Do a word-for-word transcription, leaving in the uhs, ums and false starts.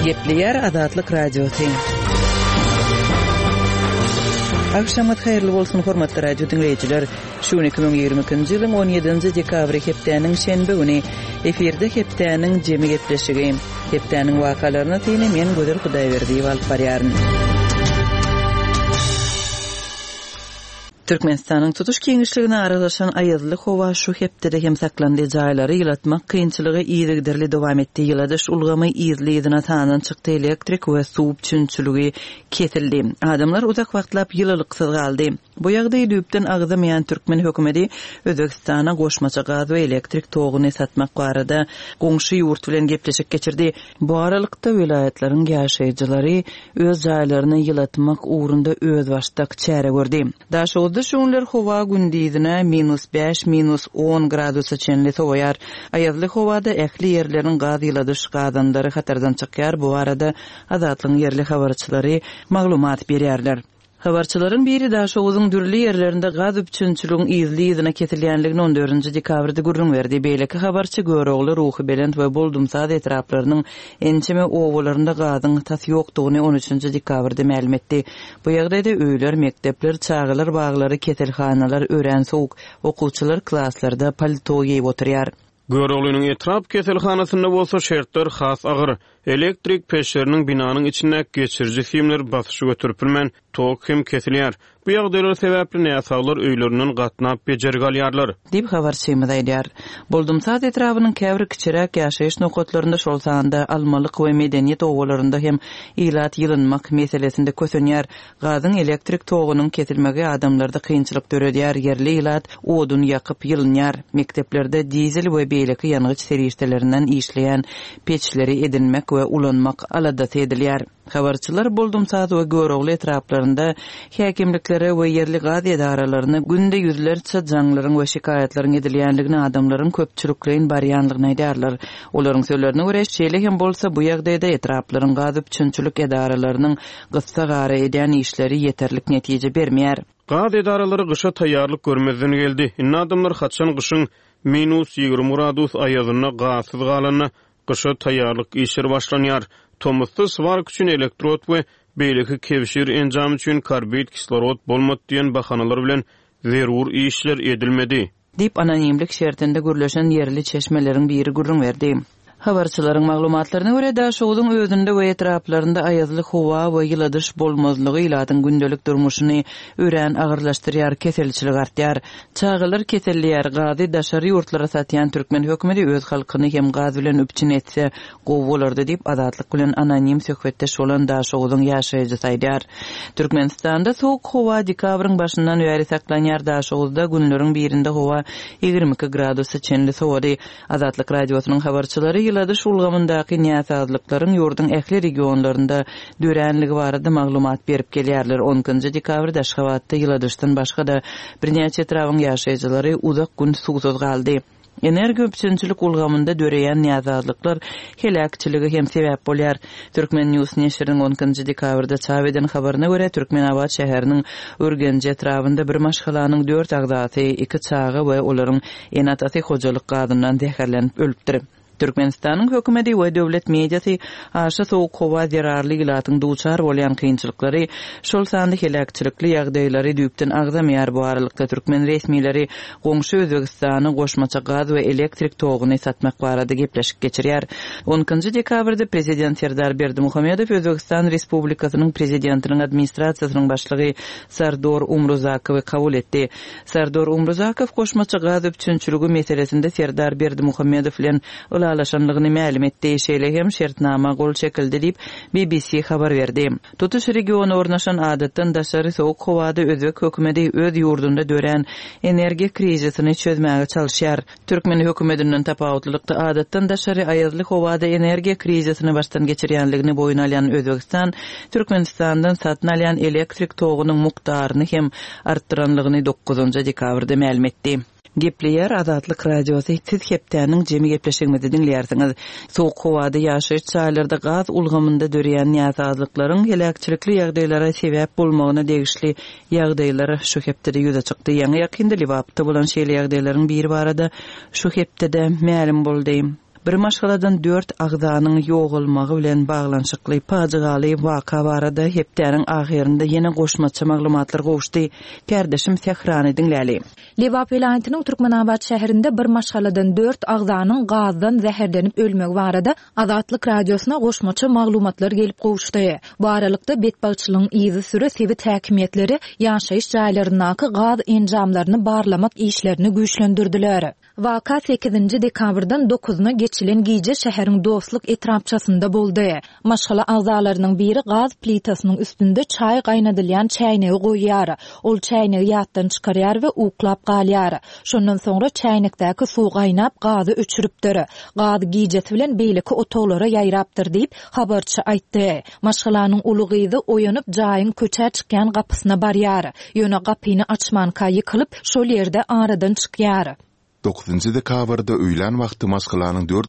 Gepleyer Azatlyk Radiosu. Akşamat hayırlı bolsun hormatly radio dinleyijiler. Şu iki bin ýygrymyňky ýylyň on ýedinji dekabry hepdeniň şenbe güni efirde hepdeniň jemi gepleşigi. Hepdeniň wakalaryny teýne men Göder Hudaýberdi alyp barýaryn. Türkmenistanyň tutuş keňişligine aralaşan aýdly howa şu hepde hem saklandy jaýlary ýylatmak kynçylygy ýygyderli dowam etdi. Ýyladyş ulgamy ýyzlygyna tanan çykdy, elektrik we suw üçinçiligi kesildi. Adamlar uzak wagtlap ýylylyksyz galdy. Bu ýagdaý düýpden agzamaýan Türkmen hökümeti Özbekistana goşmaça gaz we elektrik toguny satmak barada goňşy ýurt bilen gepleşik geçirdi. Bu aralykda vilayetlaryň ýaşaýjylary öz jaýlaryny ýylatmak ugrunda öz başdak çäre gördi. Daşy şunlar hova gündizine minus beş, minus on gradusa çenli soğuyar. Ayazlı hovada ekli yerlerin gaz ýyladyş gazandary hatardan çykýar. Bu arada Azatlyň yerli habarçylary maglumat berýärler. Habarçylaryň biri daşy owyň dürli ýerlerinde gaz üçinçiligiň ýyzlygyna kesilýänligini on dördünji dekabrda gurrun berdi. Beýleki habarçy Görogly Ruhy Belend we Boldumsaz etraplarynyň ençeme owalarynda gazyň tasy ýokdugyny on üçünji dekabrda ma'lum etdi. Bu ýagdaýda öýler, mektepler, çağılar, baglary, keselhanalar, ören sowuk, okuwçylar klasslarda palto giýip oturýar. Göroglynyň etrap keselhanasyna bolsa şertler has agyr. Elektrik peşleriniň binanyň içine geçirji filmler basyşy götürpilmän, tok hem kesilýär. Bu ýagdaýlar sebäpli näsaglar öýlerinden gatnap bejergalýarlar. Dip habarçymyz aýdýar. Boldumsaz etrabynyň käbir kiçirek ýaşaýyş nokatlarynda şol sanda almalyk we medeniýet owalarynda hem ýylat ýylynmak meselesinde kösenýär. Gazyň elektrik togunyň kesilmegi adamlarda kynçylyk döredýär. Yerli ýylat odun ýakyp ýylynýar. Mekteplerde dizel we beýleki ýanygyç serýişlerinden işleýän peçleri edinmek we ulanmak aladat edilýär. Habarçylar Boldumsaz we Görogly etraplarynda häkimliklere we yerli gaz edaralaryny günde ýüzlerçe jaňlaryň we şikaýatlaryň edilýänligini adamlaryň köpçülikleýin barýanlygyny aýdarlar. Olaryň sözlerine görä şeýle hem bolsa bu ýagdaýda etraplaryň gaz üçinçilik edaralarynyň gyssa gara edýän işleri ýeterlik netije bermeýär. Gaz edaralary gysha taýýarlyk görmezden geldi. Inne adamlar haçan gyşyň minus ýygrimi gradus aýazyna gazyz galanyna gysha taýýarlyk işler başlanýar. Tomusty svark üçin elektrod we beýleki kevşir enjam üçin karbid kislorod bolmat diýen bahanalar bilen zerur işler edilmedi. Dip anonimlik şertinde gürleşen yerli çeşmeleriň biri gurrun berdi. Habarçylaryň maglumatlaryna görä da şowdyň özünde we etraplarynda aýazly howa we ýyladyş bolmazlygy ýyladyň gündelik durmuşyny ören agyrlaşdyrýar, keselçilik artýar. Çağılar keselýär, gazy daşary ýurtlara satýan Türkmen hökümeti öz halkyny hem gaz bilen üpçün etse gowulardy diýip Azatlyk bilen anonim söhbetdeş bolan da şowdyň ýaşaýjy aýdýar. Türkmenistanda sowuk howa dekabryň başyndan bäri saklanýar. Da şowda günleriň birinde howa ýygrimi iki gradusa çenli sowady. Azatlyk radiosynyň habarçylary ýyladyş ulgamyndaky näsazlyklaryň ýurdun ähli regionlarynda döränligi barada maglumat berip gelýärler. onunji dekabrda Aşgabatda ýyladyşdan başga da birnäçe trawyň ýaşaýjylary uzak gün suwsuz galdy. Energi üçinçilik ulgamynda döreýän näsazlyklar helakçyligi hem sebäp bolýar. Türkmen News neşriniň onunji dekabrda çap eden habaryna görä Türkmenabad şäheriniň Örgenje etrafynda bir maşgalanyň dört agzasy, iki çağı we olaryň enatasy hojalyk gadyndan zäherlenip ölüpdir. Türkmenistanyň hökümeti we döwlet mediasy aşa sowuk howa zararly ýylatyň duçar bolýan kynçylykları, şol sandy helakçylykly ýagdaýlary düýpden agzamaýar. Bu aralykda Türkmen resmileri goňşy Özbekistany goşmaça gaz we elektrik toguny satmak barada gepleşik geçirýär. onunji dekabrda prezident Serdar Berdimuhammedow Özbekistan Respublikasynyň prezidentiniň administrasiýasynyň başlygy Sardor Umurzakowy kabul etdi. Sardor Umurzakow goşmaça gaz üçinçiligi meselesinde Serdar Berdimuhammedow bilen alaşanlygyny ma'lum etdi. Şeýle hem şertnama gol çekildi diýip B B C habar berdi. Tutuş regiony ornaşan adatdan daşary sowuk howada Özbek hökümeti öz ýurdunda dören energi krizisini çözmäge çalyşýar. Türkmen hökümetinden tapawutlykda adatdan daşary aýazly howada energi krizisini başdan geçirýänligini boyun alýan Özbekistan, Türkmenistandan satyn alýan elektrik togunyň mukdaryny hem artdyranlygyny dokuzunji dekabrda ma'lum etdi. Gepleyer Azatlyk Radiosu siz hepdeniň jemi gepleşigimizi dinleýärsiňiz. Sowuk howada ýaşaýyş çaýlarynda gaz ulgamynda döreýän ýazazlyklaryň helakçylykly ýagdaýlara sebäp bolmagyna degişli ýagdaýlar şu hepde ýüze çykdy. Ýa-ni ýakynda Liwapda bolan şeýle ýagdaýlaryň biri barada şu hepde ma'lum boldy. Bir maşgaladan dört agzanyň ýogalmagy bilen baglanşykly pajaly waka barada hepdäriň ahirinde ýene goşmaça maglumatlar gowuşdy. Kardeşim Sehrany dinläli. Liwap vilayatynyň Türkmenabad şäherinde bir maşgaladan dört agzanyň gazdan zäherlenip ölmegi barada Azatlyk radiosuna goşmaça maglumatlar gelip gowuşdy. Bu aralykda betbagçylygyň izi süre sebit häkimetleri ýaşaýyş jaýlaryndaky gaz enjamlaryny barlamak işlerini güýçlendirdiler. Waka sekizinji dekabrdan dokuzyna geçilen giýje şäheriň dostluk etrapçasynda boldy. Maşgala agzalarynyň biri gaz plitasynyň üstünde çay gaýnadylýan çaýnygy goýýar. Ol çaýnygy ýatdan çykarýar we uklap galýar. Şondan soňra çaýnykdaky suw gaýnap gazy öçüripdir. Gaz giýjesi bilen beýleki otoglara ýaýrapdyr diýip habarçy aýtdy. Maşgalanyň ulugyzy oýanyp jaýyň köçä çykýan gapysyna barýar. Ýöne gapyny açmanka ýykylyp şol ýerde aradan çykýar. dokuzunji dekabrda öýlen wagty maşgalanyň dört